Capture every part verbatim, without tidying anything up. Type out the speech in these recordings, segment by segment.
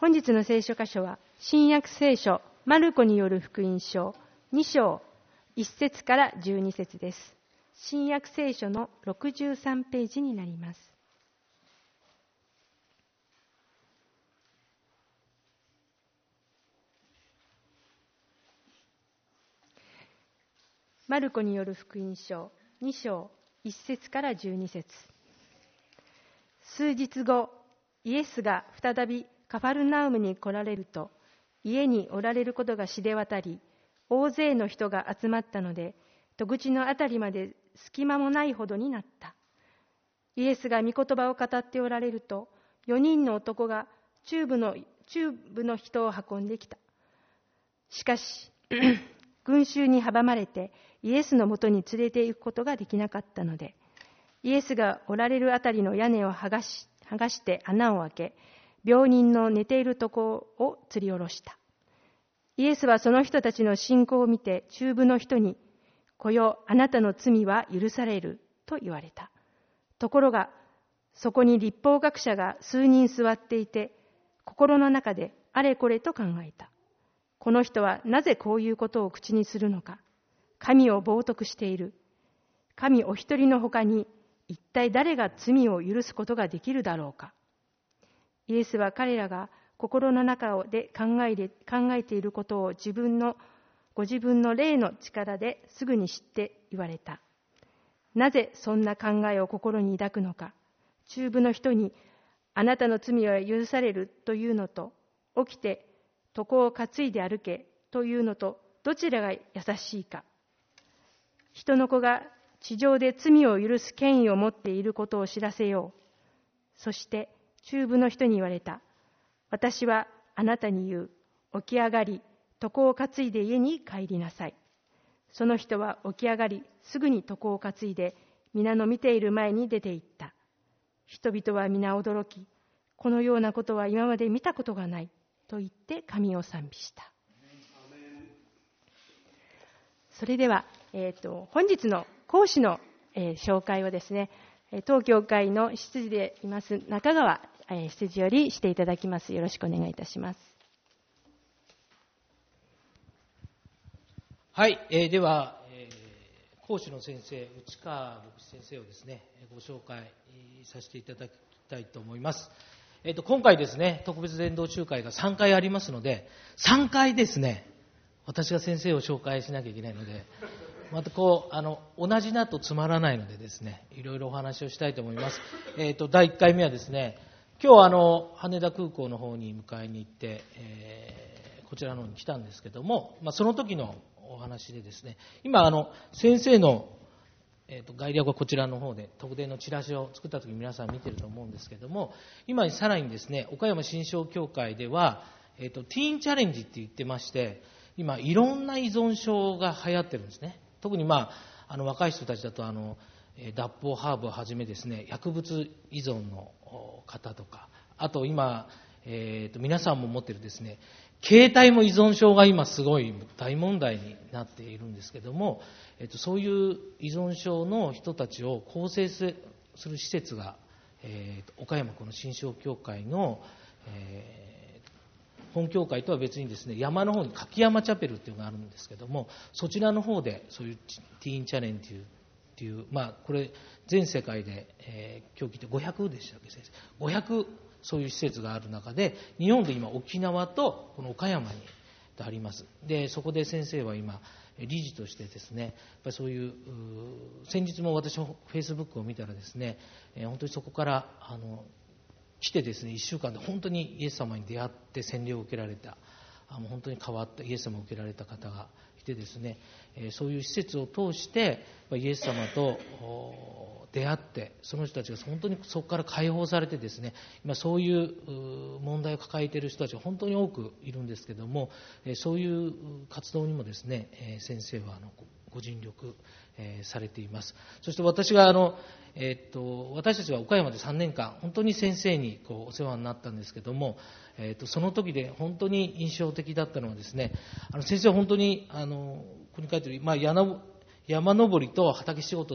本日の聖書箇所は、新約聖書マルコによる福音書に章いち節からじゅうに節です。新約聖書のろくじゅうさんページになります。マルコによる福音書に章いち節からじゅうに節。数日後、イエスが再びカファルナウムに来られると、家におられることが知れ渡り、大勢の人が集まったので、戸口のあたりまで隙間もないほどになった。イエスが御言葉を語っておられると、よにんの男が中部の、中部の人を運んできた。しかし、群衆に阻まれて、イエスのもとに連れて行くことができなかったので、イエスがおられるあたりの屋根を剥がし、剥がして穴を開け、病人の寝ているところを吊り下ろした。イエスはその人たちの信仰を見て、中部の人に、こよ、あなたの罪は許されると言われた。ところが、そこに律法学者が数人座っていて、心の中であれこれと考えた。この人はなぜこういうことを口にするのか。神を冒涜している。神お一人のほかに、一体誰が罪を許すことができるだろうか。イエスは彼らが心の中で考えで考えていることを自分のご自分の霊の力ですぐに知って言われた。なぜそんな考えを心に抱くのか。中部の人にあなたの罪は許されるというのと、起きて床を担いで歩けというのと、どちらが優しいか。人の子が地上で罪を許す権威を持っていることを知らせよう。そして中部の人に言われた。私はあなたに言う。起き上がり、床を担いで家に帰りなさい。その人は起き上がり、すぐに床を担いで、皆の見ている前に出て行った。人々は皆驚き、このようなことは今まで見たことがない、と言って神を賛美した。それでは、えーと、本日の講師の、えー、紹介をですね、当教会の執事でいます中川執事よりしていただきます。よろしくお願いいたします。 はい、えー、では、えー、講師の先生、内川牧師先生をですね、ご紹介させていただきたいと思います。えーと、今回ですね、特別伝道集会がさんかいありますので、さんかいですね、私が先生を紹介しなきゃいけないので、またこうあの同じだとつまらないのでですね、いろいろお話をしたいと思います。えーと、だいいっかいめはですね、今日あの羽田空港の方に迎えに行って、えー、こちらの方に来たんですけども、まあ、その時のお話でですね、今あの先生の、えーと、概略はこちらの方で特典のチラシを作った時皆さん見てると思うんですけども、今さらにですね、岡山新章協会では、えーと、ティーンチャレンジって言ってまして、今いろんな依存症が流行ってるんですね。特に、まあ、あの若い人たちだとあの脱法ハーブをはじめですね、薬物依存の方とか、あと今、えー、と皆さんも持っているですね、携帯も依存症が今すごい大問題になっているんですけども、えー、とそういう依存症の人たちを構成する施設が、えー、と岡山この新章協会の、えー本教会とは別にですね、山の方に柿山チャペルっていうのがあるんですけども、そちらの方でそういうティーンチャレンジっていう、まあこれ全世界で、えー、今日聞いてごひゃくでしたっけ先生、ごひゃくそういう施設がある中で、日本で今沖縄とこの岡山にあります。でそこで先生は今理事としてですね、やっぱりそういう、う先日も私のフェイスブックを見たらですね、えー、本当にそこからあの来てですね、いっしゅうかんで本当にイエス様に出会って洗礼を受けられた、あの本当に変わったイエス様を受けられた方がいてですね、えー、そういう施設を通してイエス様と出会って、その人たちが本当にそこから解放されてですね、今そういう問題を抱えている人たちが本当に多くいるんですけども、えー、そういう活動にもですね、えー、先生はあのご尽力、えー、されています。そして私があのえー、っと私たちは岡山でさんねんかん本当に先生にこうお世話になったんですけども、えー、っとその時で本当に印象的だったのはですね、あの先生は本当にあのここに書いてある、まあ、山, 山登りと畑仕事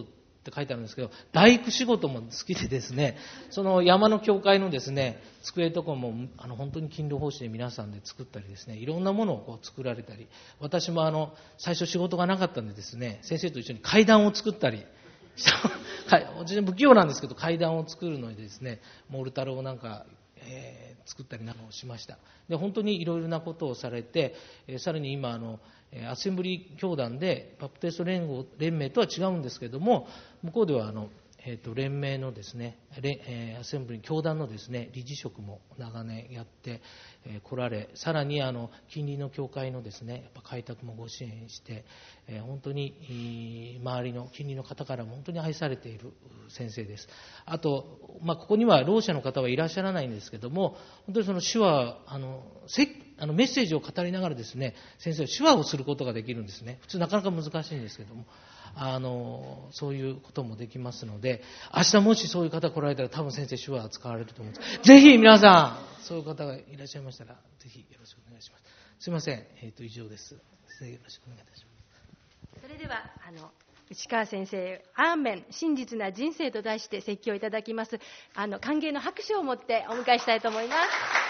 って書いてあるんですけど、大工仕事も好きでですね、その山の教会のですね、机とかもあの本当に勤労奉仕で皆さんで作ったりですね、いろんなものをこう作られたり、私もあの最初仕事がなかったんでですね、先生と一緒に階段を作ったり私不器用なんですけど、階段を作るのにですね、モルタルをなんか、えー、作ったりなんかをしました。で、本当にいろいろなことをされて、えー、さらに今あのアセンブリ教団でバプテスト連合連盟とは違うんですけども、向こうではあの、えー、と連盟のですね、えー、アセンブリ教団のですね、理事職も長年やってえー、来られ、さらにあの近隣の教会のですね、やっぱ開拓もご支援して、えー、本当に周りの近隣の方からも本当に愛されている先生です。あと、まあ、ここにはろう者の方はいらっしゃらないんですけども、本当にその手話、あのせあのメッセージを語りながらですね、先生は手話をすることができるんですね。普通なかなか難しいんですけども、あのそういうこともできますので、明日もしそういう方来られたら多分先生手話を使われると思うんです。ぜひ皆さんそういう方がいらっしゃいましたら、ぜひよろしくお願いします。すいません、えー、と以上です。よろしくお願いいたします。 それではあの内川先生、アーメン真実な人生と題して説教いただきます。あの歓迎の拍手を持ってお迎えしたいと思います。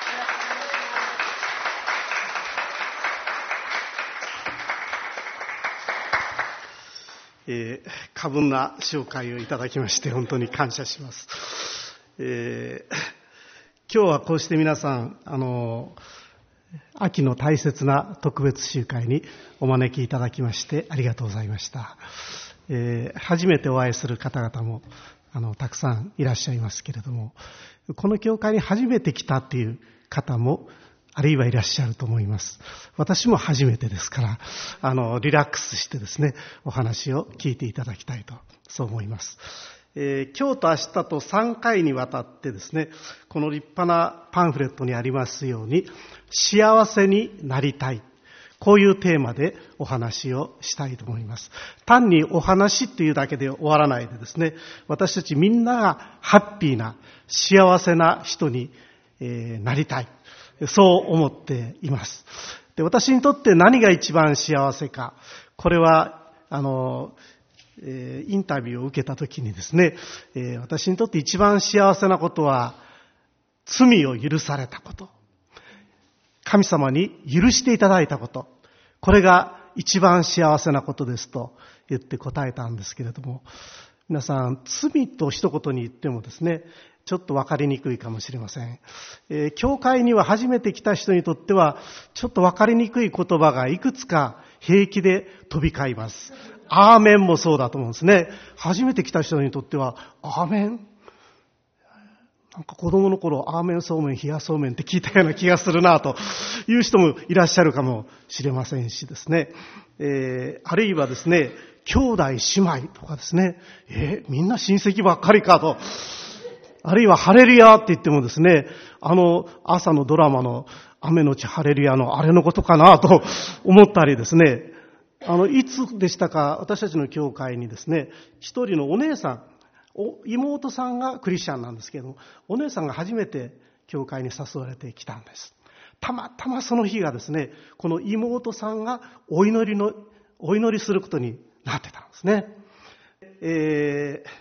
えー、過分な紹介をいただきまして本当に感謝します。えー、今日はこうして皆さんあの秋の大切な特別集会にお招きいただきましてありがとうございました。えー、初めてお会いする方々もあのたくさんいらっしゃいますけれども、この教会に初めて来たという方もあるいはいらっしゃると思います。私も初めてですから、あの、リラックスしてですね、お話を聞いていただきたいと、そう思います。えー、今日と明日とさんかいにわたってですね、この立派なパンフレットにありますように、幸せになりたい。こういうテーマでお話をしたいと思います。単にお話っていうだけで終わらないでですね、私たちみんながハッピーな、幸せな人に、えー、なりたい。そう思っています。で、私にとって何が一番幸せか、これは、あの、えー、インタビューを受けたときにですね、えー、私にとって一番幸せなことは、罪を許されたこと。神様に許していただいたこと。これが一番幸せなことですと言って答えたんですけれども、皆さん、罪と一言に言ってもですね、ちょっと分かりにくいかもしれません。えー、教会には初めて来た人にとっては、ちょっと分かりにくい言葉がいくつか平気で飛び交います。アーメンもそうだと思うんですね。初めて来た人にとっては、アーメンなんか子供の頃、アーメンそうめん、冷やそうめんって聞いたような気がするなという人もいらっしゃるかもしれませんしですね。えー、あるいはですね、兄弟姉妹とかですね、えー、みんな親戚ばっかりかと。あるいはハレルヤって言ってもですね、あの朝のドラマの雨のちハレルヤのあれのことかなと思ったりですね、あのいつでしたか、私たちの教会にですね、一人のお姉さん、お妹さんがクリスチャンなんですけれども、お姉さんが初めて教会に誘われてきたんです。たまたまその日がですね、この妹さんがお祈りのお祈りすることになってたんですね。えー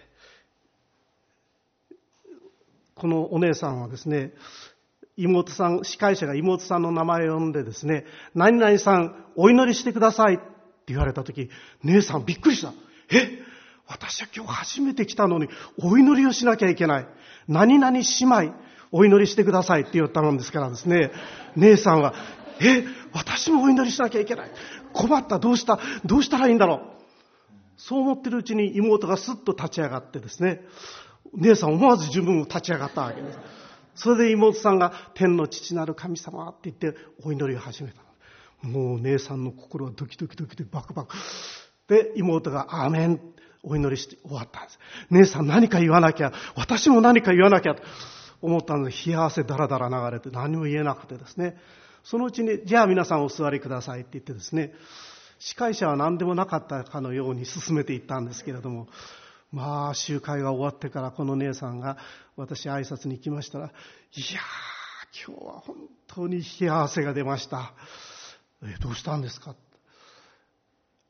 このお姉さんはですね、妹さん、司会者が妹さんの名前を呼んでですね、何々さんお祈りしてくださいって言われたとき、姉さんびっくりした。え、私は今日初めて来たのにお祈りをしなきゃいけない。何々姉妹お祈りしてくださいって言ったもんですからですね、姉さんは、え、私もお祈りしなきゃいけない。困った、どうした、どうしたらいいんだろう。そう思ってるうちに妹がスッと立ち上がってですね、姉さん思わず自分も立ち上がったわけです。それで妹さんが天の父なる神様って言ってお祈りを始めた。もう姉さんの心はドキドキドキでバクバク。で、妹がアーメンお祈りして終わったんです。姉さん何か言わなきゃ、私も何か言わなきゃと思ったので、冷や汗だらだら流れて何も言えなくてですね。そのうちに、じゃあ皆さんお座りくださいって言ってですね、司会者は何でもなかったかのように進めていったんですけれども、まあ集会が終わってからこの姉さんが私挨拶に行きましたら、いやー今日は本当に冷や汗が出ました。えどうしたんですか。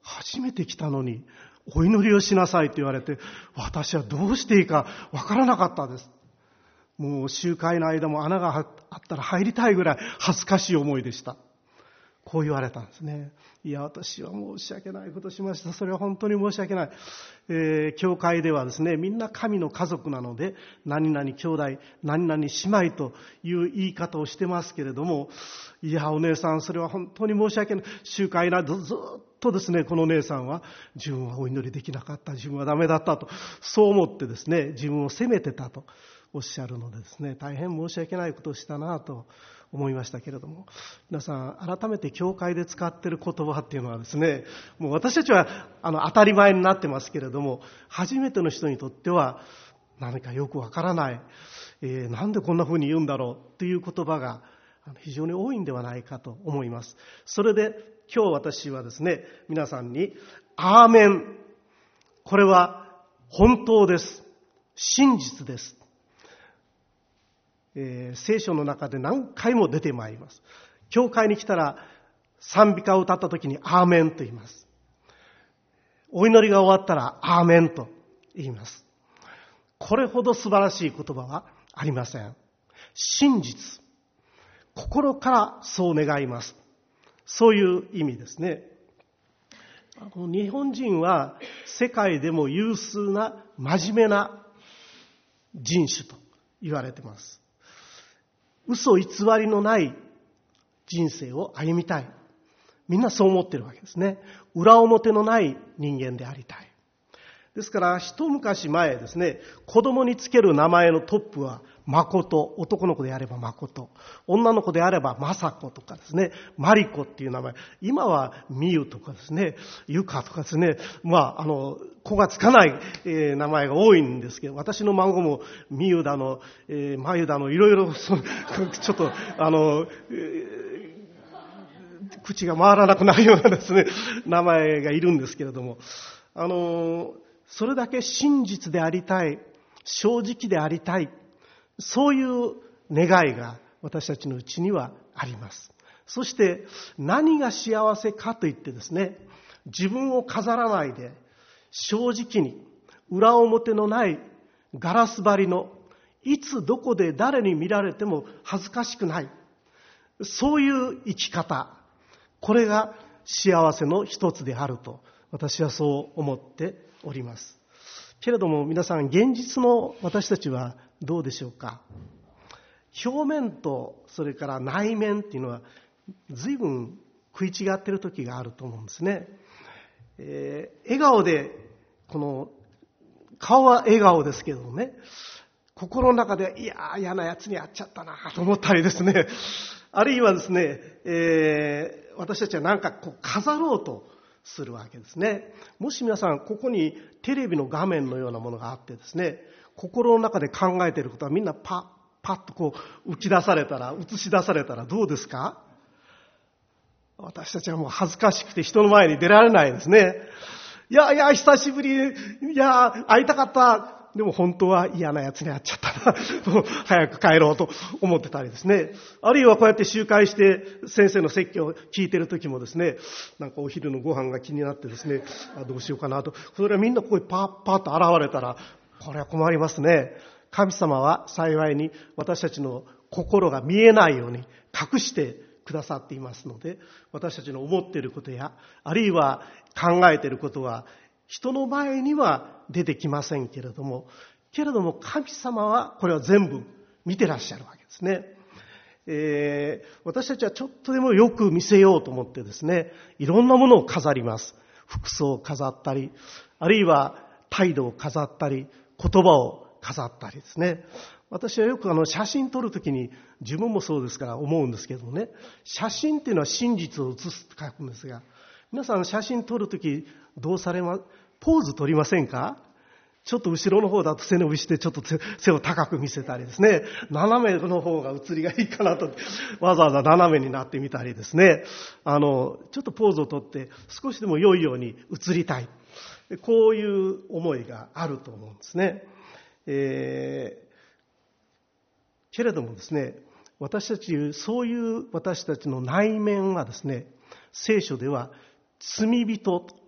初めて来たのにお祈りをしなさいと言われて、私はどうしていいかわからなかったです。もう集会の間も穴があったら入りたいぐらい恥ずかしい思いでした。こう言われたんですね。いや、私は申し訳ないことをしました。それは本当に申し訳ない。えー、教会ではですね、みんな神の家族なので、何々兄弟、何々姉妹という言い方をしてますけれども、いや、お姉さん、それは本当に申し訳ない。集会などずっとですね、このお姉さんは、自分はお祈りできなかった、自分はダメだったと、そう思ってですね、自分を責めてたとおっしゃるのでですね、大変申し訳ないことをしたなと思いましたけれども、皆さん改めて教会で使っている言葉っていうのはですね、もう私たちはあの当たり前になってますけれども、初めての人にとっては何かよくわからない、えー、なんでこんなふうに言うんだろうという言葉が非常に多いんではないかと思います。それで今日私はですね、皆さんにアーメン、これは本当です、真実です、えー、聖書の中で何回も出てまいります。教会に来たら賛美歌を歌った時にアーメンと言います。お祈りが終わったらアーメンと言います。これほど素晴らしい言葉はありません。真実、心からそう願います。そういう意味ですね。日本人は世界でも有数な真面目な人種と言われています。嘘偽りのない人生を歩みたい。みんなそう思ってるわけですね。裏表のない人間でありたい。ですから一昔前ですね、子供につける名前のトップは誠、男の子であれば誠、女の子であれば雅子とかですね、マリコっていう名前、今はミユとかですね、ユカとかですね、まあ、あの、子がつかない、えー、名前が多いんですけど、私の孫もミユだの、えー、マユだの、いろいろ、ちょっと、あの、えー、口が回らなくなるようなですね、名前がいるんですけれども、あの、それだけ真実でありたい、正直でありたい、そういう願いが私たちのうちにはあります。そして何が幸せかといってですね、自分を飾らないで正直に裏表のないガラス張りの、いつどこで誰に見られても恥ずかしくない、そういう生き方、これが幸せの一つであると私はそう思っております。けれども皆さん、現実の私たちはどうでしょうか。表面とそれから内面っていうのは随分食い違っている時があると思うんですね。えー、笑顔で、この顔は笑顔ですけどもね、心の中でいやー嫌なやつに会っちゃったなと思ったりですね、あるいはですね、えー、私たちは何かこう飾ろうとするわけですね。もし皆さんここにテレビの画面のようなものがあってですね、心の中で考えていることはみんなパッパッとこう浮き出されたら、映し出されたらどうですか？私たちはもう恥ずかしくて人の前に出られないですね。いやいや久しぶり、いや会いたかった。でも本当は嫌なやつに会っちゃったな。もう早く帰ろうと思ってたりですね。あるいはこうやって集会して先生の説教を聞いている時もですね、なんかお昼のご飯が気になってですね、あどうしようかなと。それはみんなここにパッパッと現れたら、これは困りますね。神様は幸いに私たちの心が見えないように隠してくださっていますので、私たちの思っていることや、あるいは考えていることは人の前には出てきませんけれども、けれども神様はこれは全部見てらっしゃるわけですね。えー、私たちはちょっとでもよく見せようと思ってですね、いろんなものを飾ります。服装を飾ったり、あるいは態度を飾ったり、言葉を飾ったりですね。私はよくあの写真撮るときに、自分もそうですから思うんですけどもね、写真っていうのは真実を写すと書くんですが、皆さん写真撮るときどうされます？ポーズ撮りませんか？ちょっと後ろの方だと背伸びしてちょっと背を高く見せたりですね、斜めの方が写りがいいかなとわざわざ斜めになってみたりですね、あのちょっとポーズを撮って少しでも良いように写りたい、こういう思いがあると思うんですね。えー、けれどもですね、私たちそういう私たちの内面はですね、聖書では罪人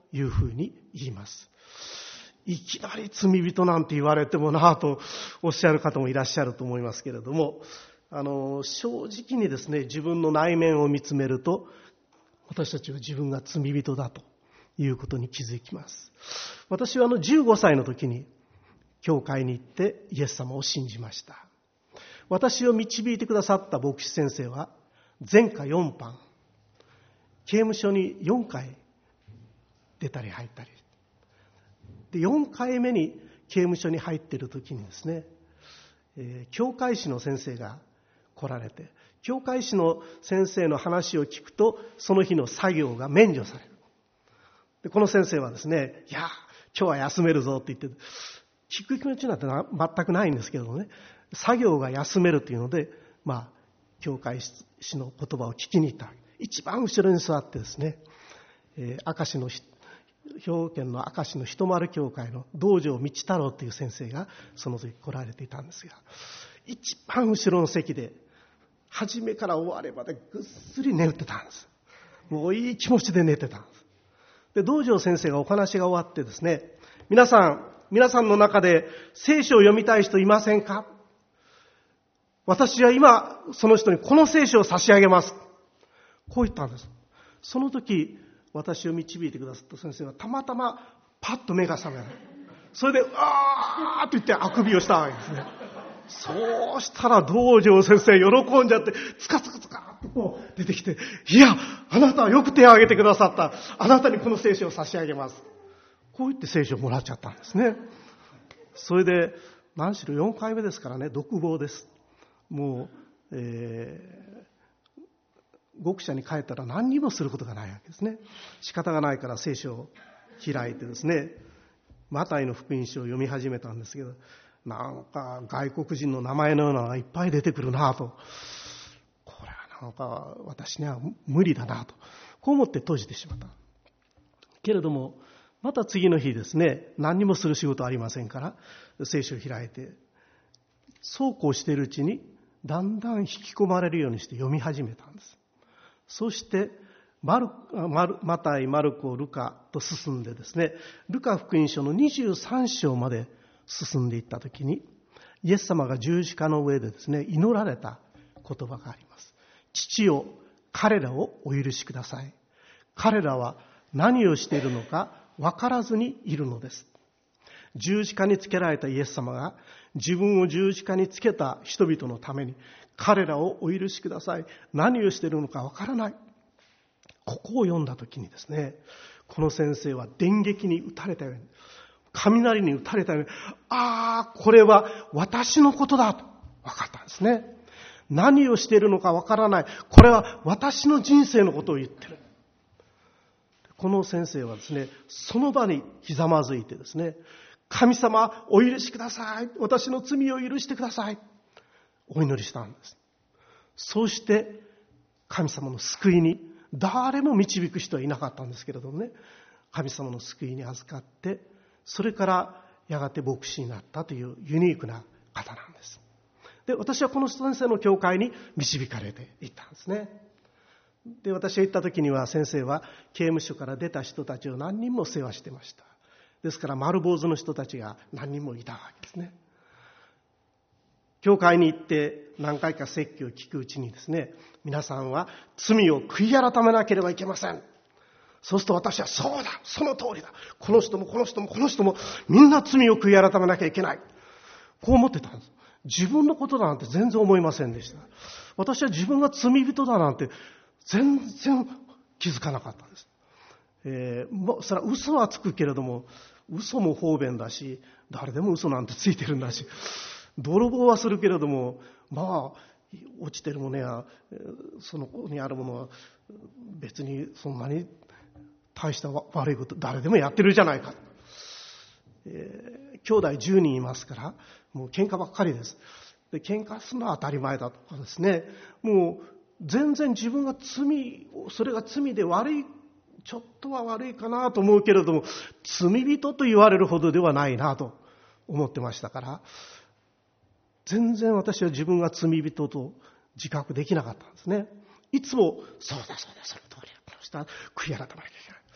いうふうに言います。いきなり罪人なんて言われてもなぁとおっしゃる方もいらっしゃると思いますけれども、あの正直にですね、自分の内面を見つめると、私たちは自分が罪人だということに気づきます。私はあのじゅうごさいの時に教会に行ってイエス様を信じました。私を導いてくださった牧師先生は前科よんばん、刑務所によんかい出たり入ったりで、よんかいめに刑務所に入っている時にですね、えー、教会士の先生が来られて、教会士の先生の話を聞くとその日の作業が免除される。でこの先生はですね、いや今日は休めるぞって言って、聞く気持ちなんて全くないんですけどもね、作業が休めるというので、まあ教会士の言葉を聞きに行った。一番後ろに座ってですね、えー、明石の兵庫県の明石の一丸教会の道場道太郎という先生がその時来られていたんですが、一番後ろの席で初めから終わりまでぐっすり寝てたんです。もういい気持ちで寝てたんです。で道場先生がお話が終わってですね、皆さん皆さんの中で聖書を読みたい人いませんか？私は今その人にこの聖書を差し上げます、こう言ったんです。その時私を導いてくださった先生はたまたまパッと目が覚める。それであーっと言ってあくびをしたわけですね。そうしたら道場先生喜んじゃってつかつかつかっとこう出てきて、いやあなたはよく手を挙げてくださった、あなたにこの聖書を差し上げます、こう言って聖書をもらっちゃったんですね。それで何しろよんかいめですからね、独房です。もう、えー、獄舎に帰ったら何にもすることがないわけですね。仕方がないから聖書を開いてですね、マタイの福音書を読み始めたんですけど、なんか外国人の名前のようなのがいっぱい出てくるなと、これはなんか私には無理だなと、こう思って閉じてしまったけれども、また次の日ですね、何にもする仕事ありませんから聖書を開いて、そうこうしているうちにだんだん引き込まれるようにして読み始めたんです。そしてマルマルマタイ、マルコ、ルカと進んでですね、ルカ福音書のにじゅうさん章まで進んでいったときに、イエス様が十字架の上でですね、祈られた言葉があります。父よ、彼らをお許しください。彼らは何をしているのか分からずにいるのです。十字架につけられたイエス様が自分を十字架につけた人々のために、彼らをお許しください、何をしているのか分からない、ここを読んだときにですね、この先生は電撃に打たれたように、雷に打たれたように、ああこれは私のことだと分かったんですね。何をしているのか分からない、これは私の人生のことを言ってる。この先生はですね、その場にひざまずいてですね、神様お許しください、私の罪を許してください、お祈りしたんです。そうして神様の救いに、誰も導く人はいなかったんですけれどもね、神様の救いに預かって、それからやがて牧師になったというユニークな方なんです。で、私はこの先生の教会に導かれていったんですね。で、私が行った時には先生は刑務所から出た人たちを何人も世話してました。ですから丸坊主の人たちが何人もいたわけですね。教会に行って何回か説教を聞くうちにですね、皆さんは罪を悔い改めなければいけません。そうすると私はそうだ、その通りだ、この人もこの人もこの人もみんな罪を悔い改めなきゃいけない、こう思ってたんです。自分のことだなんて全然思いませんでした。私は自分が罪人だなんて全然気づかなかったんです。えー、それは嘘はつくけれども、嘘も方便だし、誰でも嘘なんてついてるんだし、泥棒はするけれども、まあ落ちてるものやその子にあるものは別にそんなに大した悪いこと誰でもやってるじゃないか、えー、兄弟じゅうにんいますからもう喧嘩ばっかりです。で、喧嘩するのは当たり前だとかですね、もう全然自分が罪、それが罪で悪い、ちょっとは悪いかなと思うけれども、罪人と言われるほどではないなと思ってましたから、全然私は自分が罪人と自覚できなかったんですね。いつもそうだそうだその通りだ、この人は悔い改めなきゃいけない、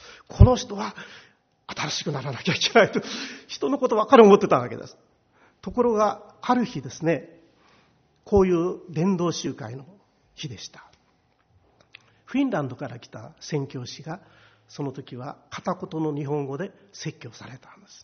この人は新しくならなきゃいけないと、人のことばっかり思ってたわけです。ところが、ある日ですね、こういう伝道集会の日でした。フィンランドから来た宣教師が、その時は片言の日本語で説教されたんです。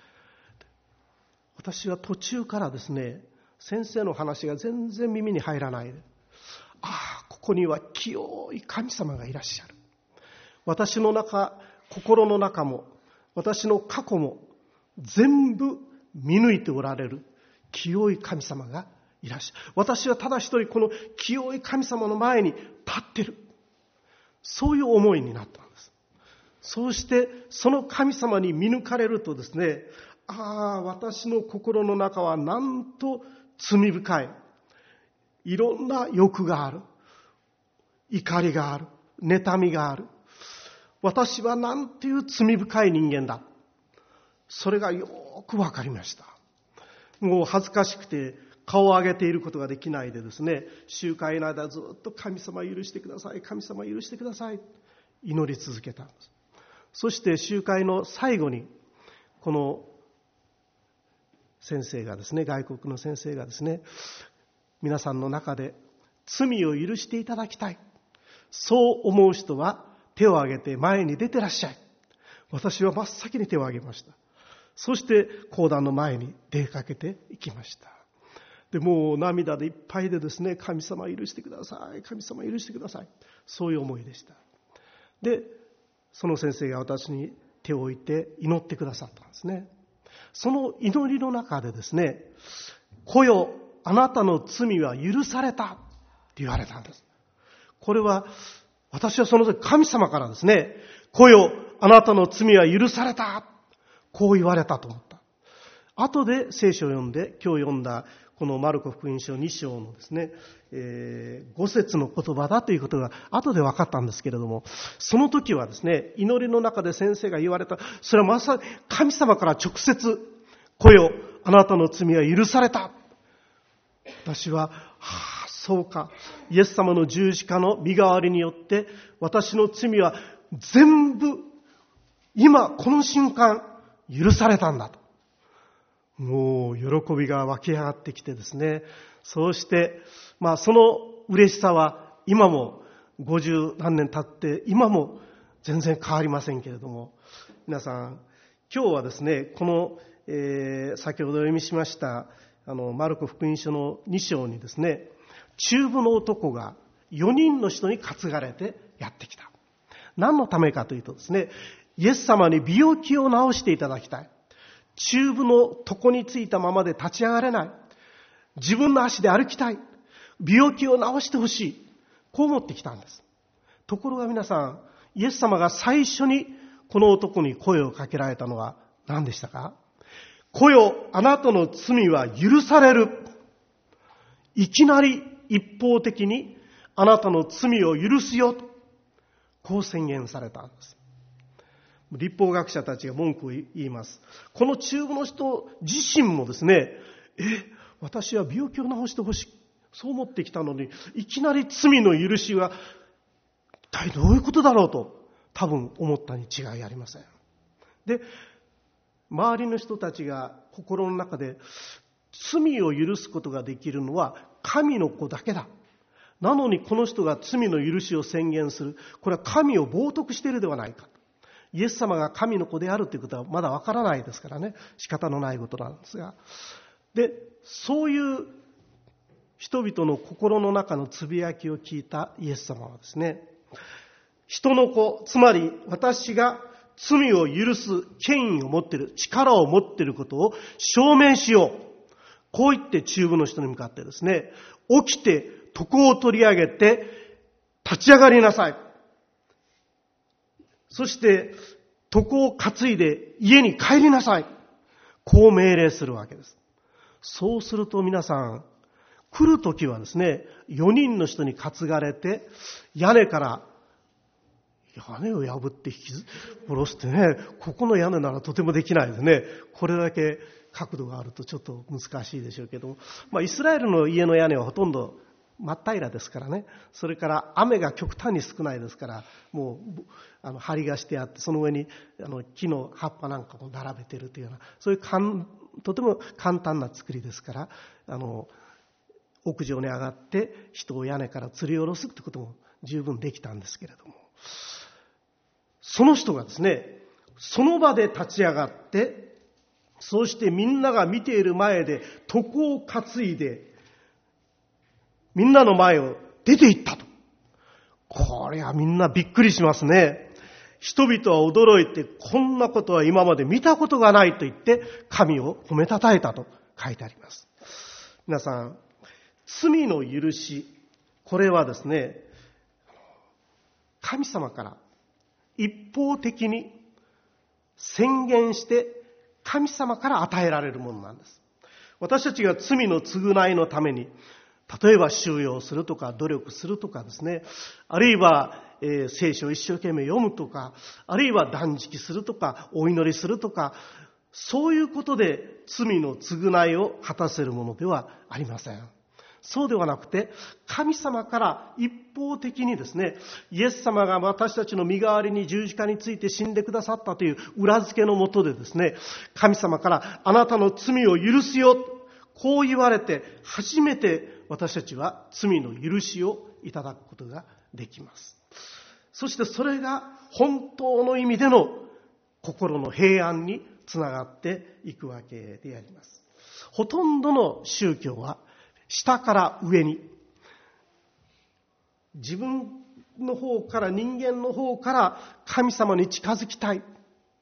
私は途中からですね、先生の話が全然耳に入らないで、ああ、ここには清い神様がいらっしゃる。私の中、心の中も、私の過去も全部見抜いておられる清い神様がいらっしゃる。私はただ一人この清い神様の前に立ってる。そういう思いになったんです。そうしてその神様に見抜かれるとですね、ああ、私の心の中はなんと罪深い。いろんな欲がある。怒りがある。妬みがある。私はなんていう罪深い人間だ。それがよくわかりました。もう恥ずかしくて顔を上げていることができないでですね、集会の間ずっと神様許してください、神様許してください、祈り続けたんです。そして集会の最後に、この先生がですね、外国の先生がですね、皆さんの中で罪を許していただきたい、そう思う人は手を挙げて前に出てらっしゃい。私は真っ先に手を挙げました。そして講談の前に出かけていきました。で、もう涙でいっぱいでですね、神様許してください、神様許してください、そういう思いでした。で、その先生が私に手を置いて祈ってくださったんですね。その祈りの中でですね、来よ、あなたの罪は許されたって言われたんです。これは私はその時神様からですね、来よ、あなたの罪は許された、こう言われたと思った。後で聖書を読んで、今日読んだこのマルコ福音書に章のですね、えー、ご節の言葉だということが後で分かったんですけれども、その時はですね、祈りの中で先生が言われた、それはまさに神様から直接、来よ、あなたの罪は許された。私は、はあ、そうか、イエス様の十字架の身代わりによって私の罪は全部今この瞬間許されたんだと、もう喜びが湧き上がってきてですね、そうしてまあその嬉しさは今もごじゅうなんねん経って今も全然変わりませんけれども、皆さん今日はですね、この、えー、先ほど読みしましたあのマルコ福音書のに章にですね、中部の男がよにんの人に担がれてやってきた。何のためかというとですね、イエス様に病気を治していただきたい。中部の床についたままで立ち上がれない。自分の足で歩きたい。病気を治してほしい。こう思ってきたんです。ところが皆さん、イエス様が最初にこの男に声をかけられたのは何でしたか？来よ、あなたの罪は許される。いきなり一方的にあなたの罪を許すよと、こう宣言されたんです。律法学者たちが文句を言います。この中部の人自身もですね、え、私は病気を治してほしい、そう思ってきたのに、いきなり罪の許しは一体どういうことだろうと多分思ったに違いありません。で、周りの人たちが心の中で、罪を許すことができるのは神の子だけだ。なのにこの人が罪の許しを宣言する。これは神を冒涜しているではないか。イエス様が神の子であるということはまだわからないですからね。仕方のないことなんですが。で、そういう人々の心の中のつぶやきを聞いたイエス様はですね、人の子、つまり私が罪を許す権威を持っている、力を持っていることを証明しよう。こう言って中部の人に向かってですね、起きて床を取り上げて立ち上がりなさい。そして床を担いで家に帰りなさい。こう命令するわけです。そうすると皆さん、来るときはですね、よにんの人に担がれて屋根から屋根を破って引き下ろすってね、ここの屋根ならとてもできないですね。これだけ角度があるとちょっと難しいでしょうけども、まあ、イスラエルの家の屋根はほとんど真っ平らですからね。それから雨が極端に少ないですから、もうあの梁がしてあって、その上にあの木の葉っぱなんかも並べているというような、そういうかんとても簡単な作りですから、あの屋上に上がって人を屋根から吊り下ろすということも十分できたんですけれども、その人がですね、その場で立ち上がって、そうしてみんなが見ている前で床を担いでみんなの前を出て行ったと。これはみんなびっくりしますね。人々は驚いて、こんなことは今まで見たことがないと言って神を褒めたたえたと書いてあります。皆さん、罪の許し、これはですね、神様から一方的に宣言して神様から与えられるものなんです。私たちが罪の償いのために、例えば収容するとか努力するとかですね、あるいは、えー、聖書を一生懸命読むとか、あるいは断食するとかお祈りするとか、そういうことで罪の償いを果たせるものではありません。そうではなくて、神様から一方的にですね、イエス様が私たちの身代わりに十字架について死んでくださったという裏付けのもとでですね、神様からあなたの罪を許すよ、こう言われて初めて私たちは罪の許しをいただくことができます。そしてそれが本当の意味での心の平安につながっていくわけであります。ほとんどの宗教は下から上に、自分の方から、人間の方から神様に近づきたい、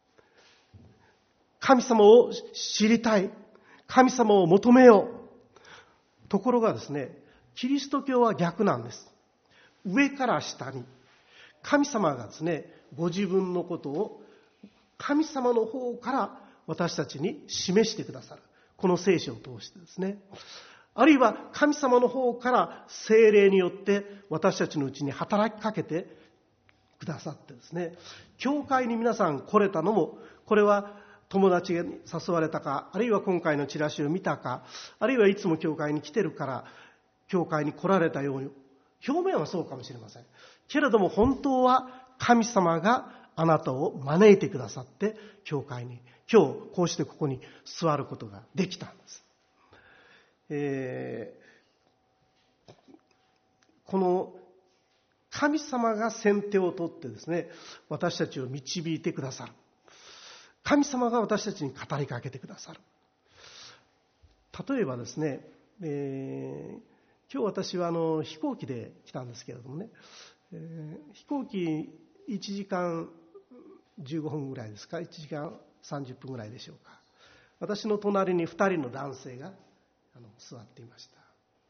神様を知りたい、神様を求めよう。ところがですね、キリスト教は逆なんです。上から下に、神様がですね、ご自分のことを神様の方から私たちに示してくださる。この聖書を通してですね。あるいは神様の方から聖霊によって私たちのうちに働きかけてくださってですね、教会に皆さん来れたのも、これは友達に誘われたか、あるいは今回のチラシを見たか、あるいはいつも教会に来てるから教会に来られたように、表面はそうかもしれませんけれども、本当は神様があなたを招いてくださって教会に、今日こうしてここに座ることができたんです。えー、この神様が先手を取ってですね、私たちを導いてくださる。神様が私たちに語りかけてくださる。例えばですね、えー、今日私はあの飛行機で来たんですけれどもね、えー、飛行機いちじかんじゅうごふんぐらいですか、いちじかんさんじゅっぷんぐらいでしょうか。私の隣にふたりの男性があの座っていました。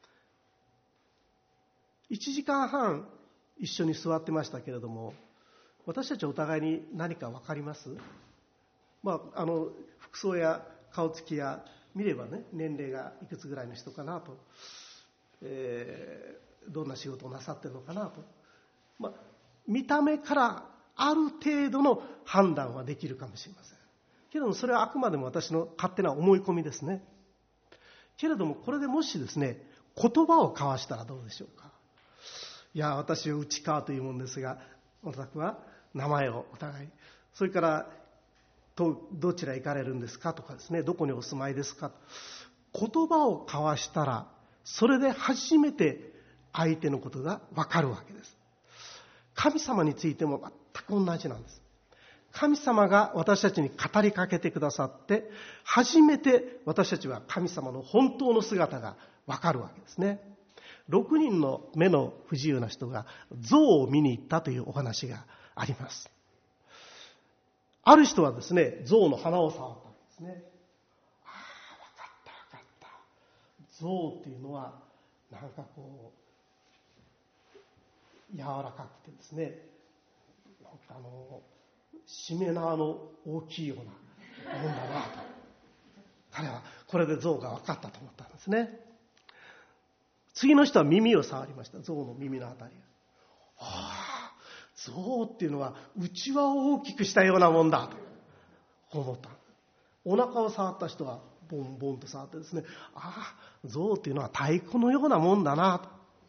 いちじかんはん一緒に座ってましたけれども、私たちお互いに何か分かります？まあ、あの服装や顔つきや見ればね、年齢がいくつぐらいの人かなと、えー、どんな仕事をなさっているのかなと、まあ、見た目からある程度の判断はできるかもしれませんけれども、それはあくまでも私の勝手な思い込みですね。けれども、これでもしですね、言葉を交わしたらどうでしょうか。いや、私は内川というものですが、お宅は名前をお互い、それからとどちら行かれるんですかとかですね、どこにお住まいですか、言葉を交わしたら、それで初めて相手のことが分かるわけです。神様についても全く同じなんです。神様が私たちに語りかけてくださって、初めて私たちは神様の本当の姿が分かるわけですね。ろくにんの目の不自由な人が象を見に行ったというお話があります。ある人はですね、象の鼻を触ったんですね。ああ、分かった分かった。象っていうのはなんかこう柔らかくてですね、なんかあのしめ縄の大きいようなもんだなと、彼はこれで象が分かったと思ったんですね。次の人は耳を触りました。象の耳のあたり。ああ、象っていうのは内輪を大きくしたようなもんだと思った。お腹を触った人はボンボンと触ってですね、ああ、象っていうのは太鼓のようなもんだなと。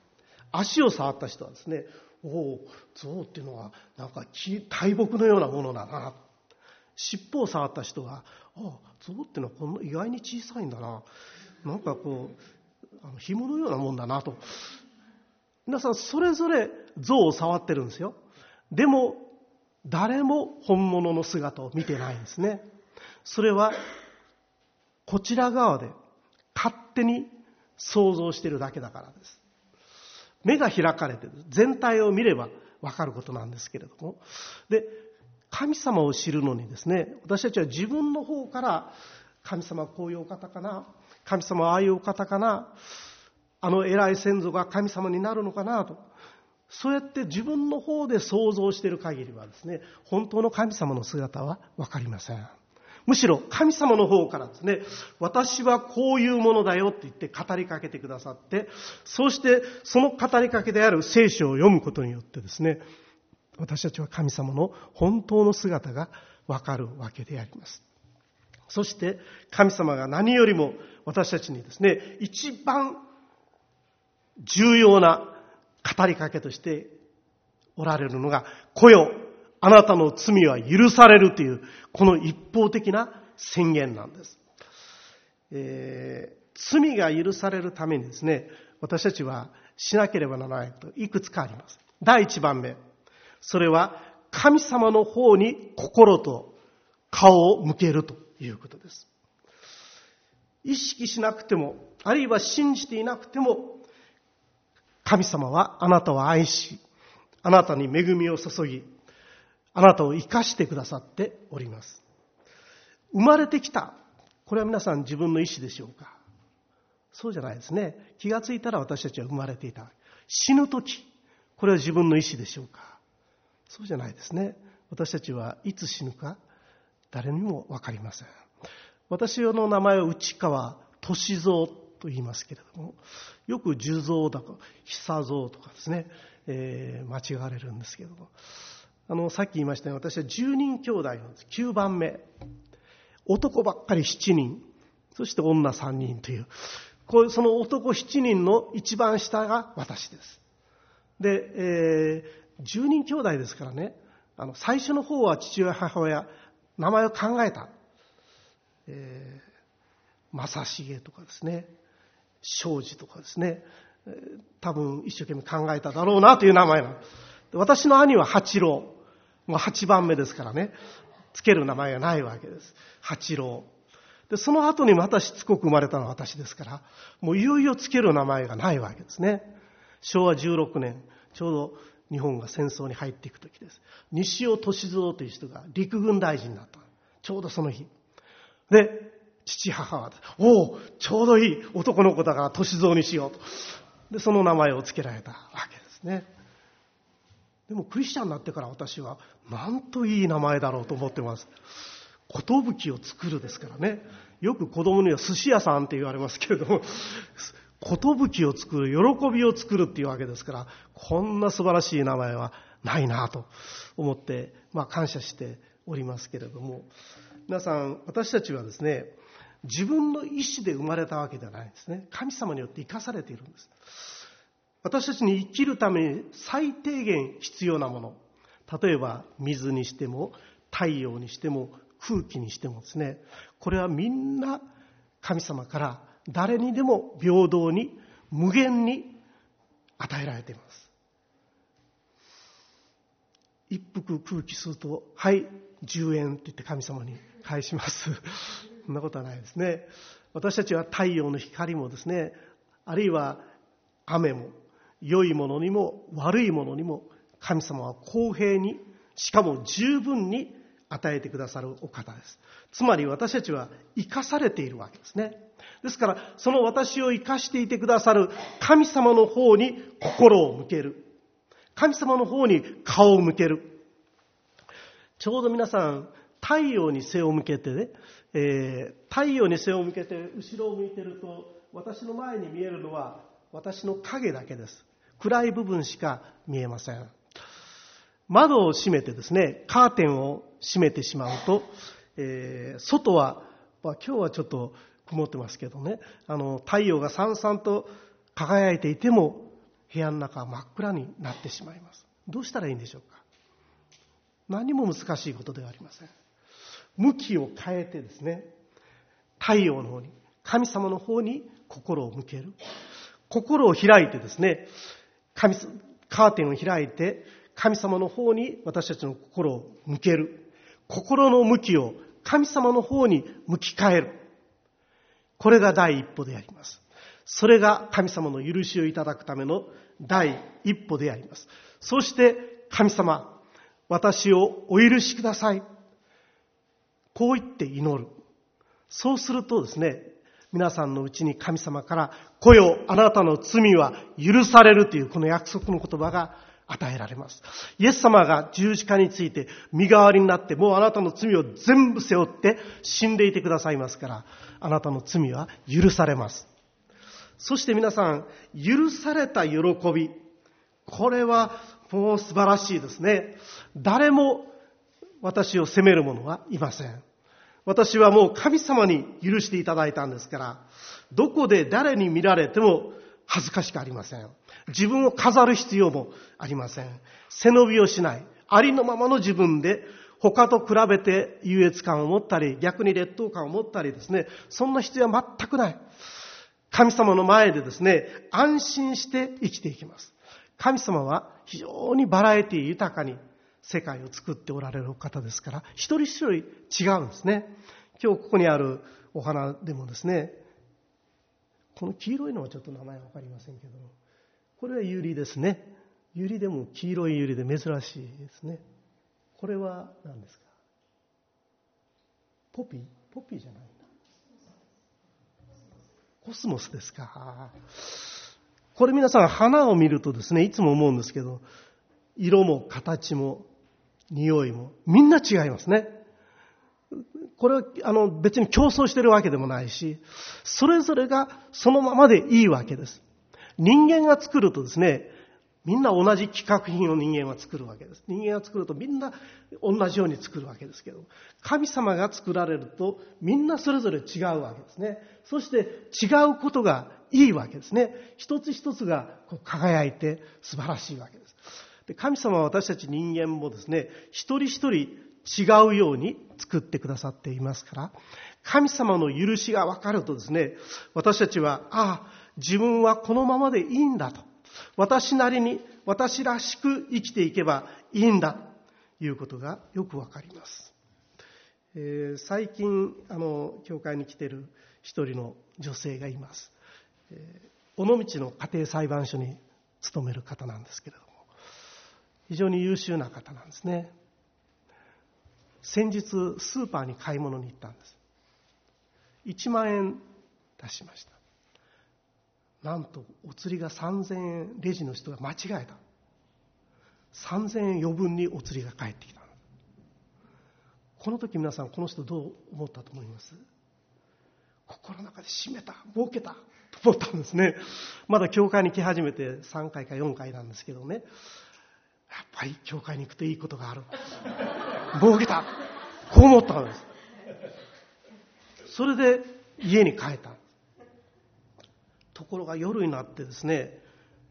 足を触った人はですね、おお、象っていうのはなんか大木のようなものだな。尻尾を触った人が、ああ、象っていうのはこんな意外に小さいんだな。なんかこう、あの紐のようなもんだなと。皆さんそれぞれ象を触ってるんですよ。でも誰も本物の姿を見てないんですね。それはこちら側で勝手に想像しているだけだからです。目が開かれて全体を見れば分かることなんですけれども、で神様を知るのにですね、私たちは自分の方から神様はこういうお方かな、神様はああいうお方かな、あの偉い先祖が神様になるのかなと、そうやって自分の方で想像している限りはですね、本当の神様の姿は分かりません。むしろ神様の方からですね、私はこういうものだよって言って語りかけてくださって、そうしてその語りかけである聖書を読むことによってですね、私たちは神様の本当の姿が分かるわけであります。そして神様が何よりも私たちにですね、一番重要な語りかけとしておられるのが、来よ、あなたの罪は許されるというこの一方的な宣言なんです。えー、罪が許されるためにですね、私たちはしなければならないこといくつかあります。第一番目、それは神様の方に心と顔を向けるということです。意識しなくても、あるいは信じていなくても、神様はあなたを愛し、あなたに恵みを注ぎ、あなたを生かしてくださっております。生まれてきた。これは皆さん自分の意思でしょうか？そうじゃないですね。気がついたら私たちは生まれていた。死ぬとき、これは自分の意思でしょうか？そうじゃないですね。私たちはいつ死ぬか誰にも分かりません。私の名前は内川歳三と言いますけれども、よく寿三だとか久三とかですね、えー、間違われるんですけれども、あのさっき言いましたように、私はじゅうにん兄弟なんです。きゅうばんめ、男ばっかりしちにん、そして女さんにんという、こういうその男しちにんの一番下が私です。で、えー、じゅうにん兄弟ですからね、あの最初の方は父親母親名前を考えた、えー、正成とかですね、庄司とかですね、多分一生懸命考えただろうなという名前なんです。私の兄は八郎、もうはちばんめですからね、つける名前がないわけです。八郎で、その後にまたしつこく生まれたのは私ですから、もういよいよつける名前がないわけですね。しょうわじゅうろくねん、ちょうど日本が戦争に入っていく時です。西尾歳三という人が陸軍大臣になった。ちょうどその日で、父母はおお、ちょうどいい男の子だから歳三にしようと、でその名前をつけられたわけですね。でもクリスチャンになってから私はなんといい名前だろうと思ってます。寿を作るですからね。よく子供には寿司屋さんって言われますけれども、寿を作る、喜びを作るっていうわけですから、こんな素晴らしい名前はないなと思って、まあ感謝しておりますけれども、皆さん、私たちはですね、自分の意思で生まれたわけではないんですね。神様によって生かされているんです。私たちに生きるために最低限必要なもの、例えば水にしても太陽にしても空気にしてもですね、これはみんな神様から誰にでも平等に無限に与えられています。一服空気吸うと、はいじゅうえんって言って神様に返します。そんなことはないですね。私たちは太陽の光もですね、あるいは雨も、良いものにも悪いものにも神様は公平に、しかも十分に与えてくださるお方です。つまり私たちは生かされているわけですね。ですからその私を生かしていてくださる神様の方に心を向ける、神様の方に顔を向ける。ちょうど皆さん太陽に背を向けてね、えー、太陽に背を向けて後ろを向いてると、私の前に見えるのは私の影だけです。暗い部分しか見えません。窓を閉めてですね、カーテンを閉めてしまうと、えー、外は、まあ、今日はちょっと曇ってますけどね、あの太陽がさんさんと輝いていても部屋の中は真っ暗になってしまいます。どうしたらいいんでしょうか。何も難しいことではありません。向きを変えてですね、太陽の方に、神様の方に心を向ける。心を開いてですね、神カーテンを開いて神様の方に私たちの心を向ける。心の向きを神様の方に向き変える。これが第一歩であります。それが神様の許しをいただくための第一歩であります。そして神様、私をお許しください。こう言って祈る。そうするとですね、皆さんのうちに神様から来よ、あなたの罪は許されるというこの約束の言葉が与えられます。イエス様が十字架について身代わりになって、もうあなたの罪を全部背負って死んでいてくださいますから、あなたの罪は許されます。そして皆さん、許された喜び、これはもう素晴らしいですね。誰も私を責める者はいません。私はもう神様に許していただいたんですから、どこで誰に見られても恥ずかしくありません。自分を飾る必要もありません。背伸びをしない。ありのままの自分で、他と比べて優越感を持ったり、逆に劣等感を持ったりですね、そんな必要は全くない。神様の前でですね、安心して生きていきます。神様は非常にバラエティ豊かに世界を作っておられるお方ですから、一人一人違うんですね。今日ここにあるお花でもですね、この黄色いのはちょっと名前わかりませんけども、これはユリですね。ユリでも黄色いユリで珍しいですね。これは何ですか？ポピー？ポピーじゃないんだ。コスモスですか。これ皆さん花を見るとですね、いつも思うんですけど、色も形も匂いもみんな違いますね。これはあの別に競争してるわけでもないし、それぞれがそのままでいいわけです。人間が作るとですね、みんな同じ企画品を人間は作るわけです。人間が作るとみんな同じように作るわけですけど、神様が作られるとみんなそれぞれ違うわけですね。そして違うことがいいわけですね。一つ一つがこう輝いて素晴らしいわけです。で、神様は私たち人間もですね、一人一人違うように作ってくださっていますから、神様の許しが分かるとですね、私たちは、ああ、自分はこのままでいいんだと。私なりに私らしく生きていけばいいんだということがよくわかります。えー、最近あの教会に来ている一人の女性がいます。えー、尾道の家庭裁判所に勤める方なんですけれども、非常に優秀な方なんですね。先日スーパーに買い物に行ったんです。いちまんえん出しました。なんとお釣りがさんぜんえん、レジの人が間違えた。さんぜんえん余分にお釣りが返ってきた。この時皆さん、この人どう思ったと思います？心の中で閉めた、儲けたと思ったんですね。まだ教会に来始めてさんかいかよんかいなんですけどね、やっぱり教会に行くといいことがある。儲けた、こう思ったんです。それで家に帰った。ところが夜になってですね、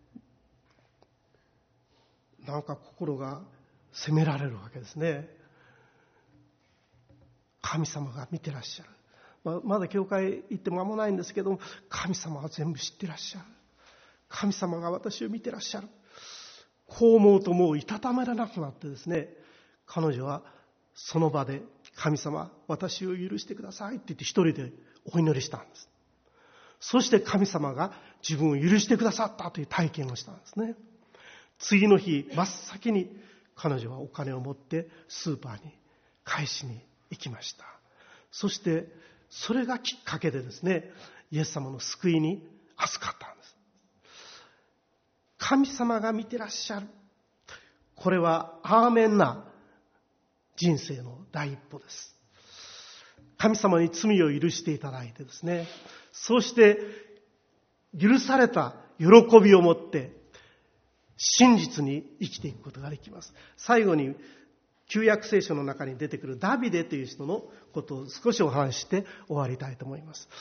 なんか心が責められるわけですね。神様が見てらっしゃる。まあ、まだ教会行って間もないんですけども、神様は全部知ってらっしゃる。神様が私を見てらっしゃる。こう思うともういたたまれなくなってですね、彼女はその場で神様、私を許してくださいって言って一人でお祈りしたんです。そして神様が自分を許してくださったという体験をしたんですね。次の日、真っ先に彼女はお金を持ってスーパーに返しに行きました。そしてそれがきっかけでですね、イエス様の救いに預かったんです。神様が見てらっしゃる。これはアーメンな人生の第一歩です。神様に罪を許していただいてですね、そして許された喜びを持って真実に生きていくことができます。最後に旧約聖書の中に出てくるダビデという人のことを少しお話しして終わりたいと思います。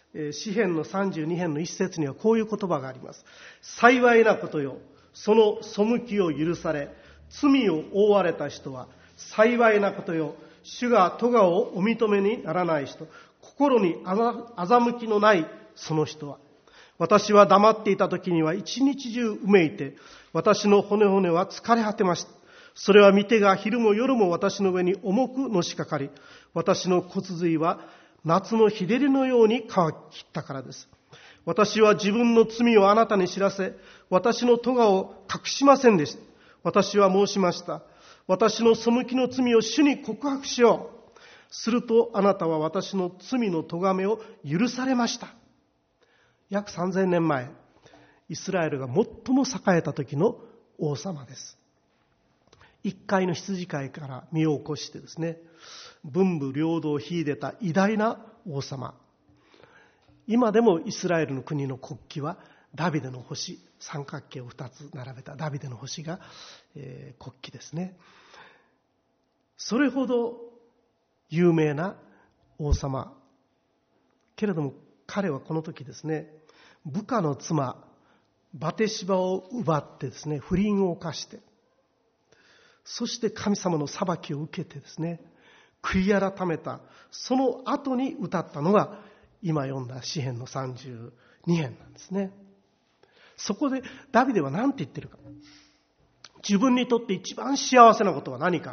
詩編のさんじゅうに編の一節にはこういう言葉があります。幸いなことよ、その背きを許され、罪を負われた人は、幸いなことよ、主が咎をお認めにならない人、心に欺きのないその人は。私は黙っていた時には一日中うめいて、私の骨々は疲れ果てました。それは御手が昼も夜も私の上に重くのしかかり、私の骨髄は夏の日照りのように乾きったからです。私は自分の罪をあなたに知らせ、私の咎を隠しませんでした。私は申しました。私の背きの罪を主に告白しよう。するとあなたは私の罪の咎めを許されました。約さんぜんねんまえ、イスラエルが最も栄えた時の王様です。一回の羊飼いから身を起こしてですね、文武両道を秀でた偉大な王様。今でもイスラエルの国の国旗はダビデの星、三角形を二つ並べたダビデの星が、えー、国旗ですね。それほど有名な王様。けれども彼はこの時ですね、部下の妻バテシバを奪ってですね、不倫を犯して、そして神様の裁きを受けてですね、悔い改めたその後に歌ったのが今読んだ詩編のさんじゅうに編なんですね。そこでダビデは何て言ってるか。自分にとって一番幸せなことは何か。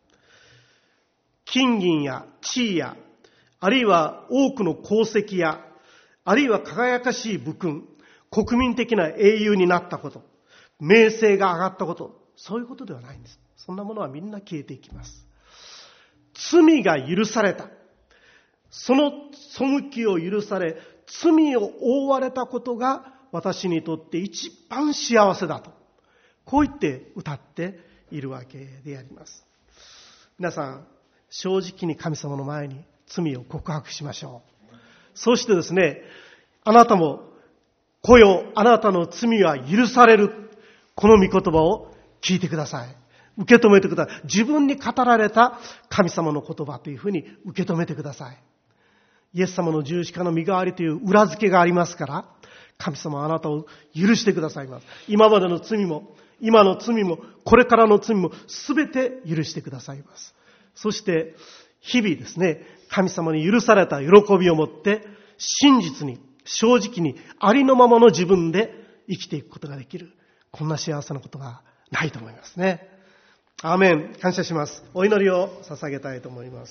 金銀や地位や、あるいは多くの功績や、あるいは輝かしい武勲、国民的な英雄になったこと、名声が上がったこと、そういうことではないんです。そんなものはみんな消えていきます。罪が許された。その背きを許され、罪を覆われたことが私にとって一番幸せだと。こう言って歌っているわけであります。皆さん、正直に神様の前に罪を告白しましょう。そしてですね、あなたも、来よ、あなたの罪は許される。この御言葉を聞いてください。受け止めてください。自分に語られた神様の言葉というふうに受け止めてください。イエス様の十字架の身代わりという裏付けがありますから、神様はあなたを許してくださいます。今までの罪も、今の罪も、これからの罪も全て許してくださいます。そして、日々ですね、神様に許された喜びを持って、真実に、正直に、ありのままの自分で生きていくことができる。こんな幸せなことがないと思いますね。アーメン。感謝します。お祈りを捧げたいと思います。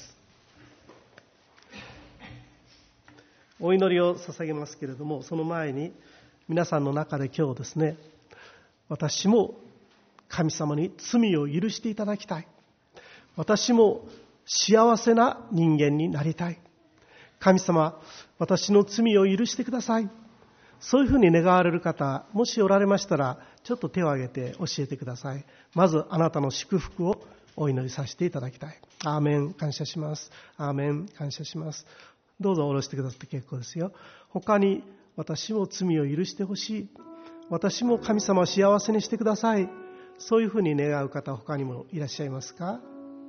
お祈りを捧げますけれども、その前に皆さんの中で今日ですね、私も神様に罪を許していただきたい。私も幸せな人間になりたい。神様、私の罪を許してください。そういうふうに願われる方、もしおられましたら、ちょっと手を挙げて教えてください。まずあなたの祝福をお祈りさせていただきたい。アーメン。感謝します。アーメン。感謝します。どうぞ下ろしてくださって結構ですよ。他に私も罪を許してほしい。私も神様を幸せにしてください。そういうふうに願う方、他にもいらっしゃいますか？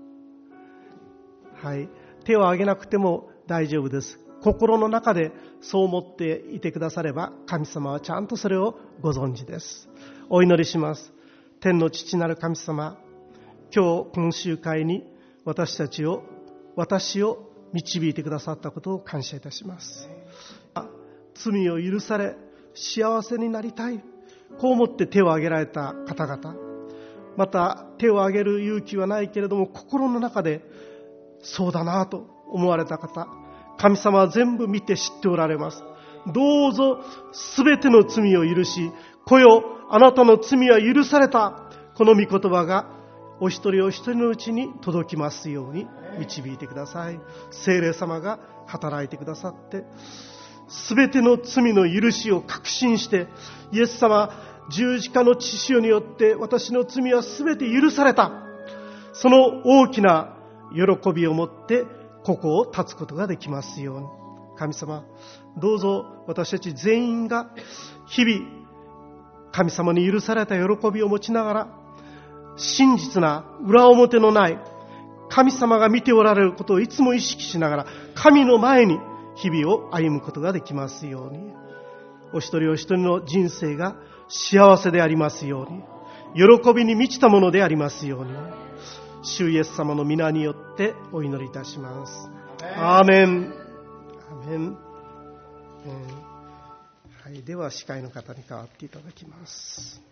はい。手を挙げなくても大丈夫です。心の中でそう思っていてくだされば、神様はちゃんとそれをご存知です。お祈りします。天の父なる神様、今日今週会に私たちを、私を導いてくださったことを感謝いたします。罪を許され、幸せになりたい。こう思って手を挙げられた方々、また手を挙げる勇気はないけれども、心の中でそうだなと思われた方、神様は全部見て知っておられます。どうぞすべての罪を許し、来よ、あなたの罪は許された。この御言葉がお一人お一人のうちに届きますように導いてください。聖霊様が働いてくださって、すべての罪の許しを確信して、イエス様、十字架の血潮によって私の罪はすべて許された。その大きな喜びを持ってここを立つことができますように。神様、どうぞ私たち全員が日々神様に許された喜びを持ちながら、真実な裏表のない神様が見ておられることをいつも意識しながら、神の前に日々を歩むことができますように、お一人お一人の人生が幸せでありますように、喜びに満ちたものでありますように、主イエス様の皆によってお祈りいたします。アーメン。アーメン。はい、では司会の方に代わっていただきます。